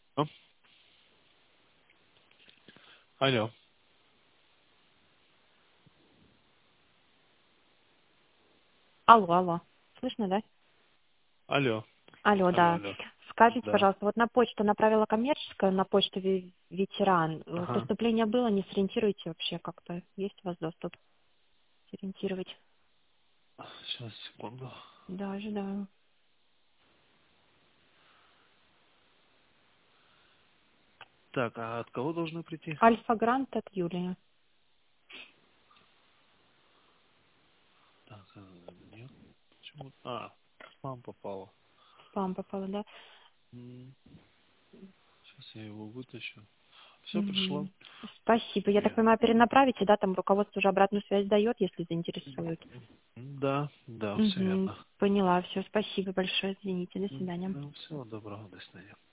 О, алло, Алло, алло. Слышно, да? алло, Алло, алло, да. алло. Скажите, Да. пожалуйста, вот на почту направила коммерческая, на почту ветеран. Ага. Поступление было, не сориентируете вообще как-то? Есть у вас доступ сориентировать? Сейчас, секунду. Да, ожидаю. Так, а от кого должны прийти? Альфа Грант от Юлия. Так, нет. Почему? А, спам попало. Спам попало, да? Сейчас я его вытащу. Все пришло? Мгм. Спасибо. Я так Нет. понимаю, перенаправите, да, там руководство уже обратную связь дает, если заинтересует. Да, да, все Угу. верно. Поняла, все. Спасибо большое. Извините. До свидания. Всего доброго, до свидания.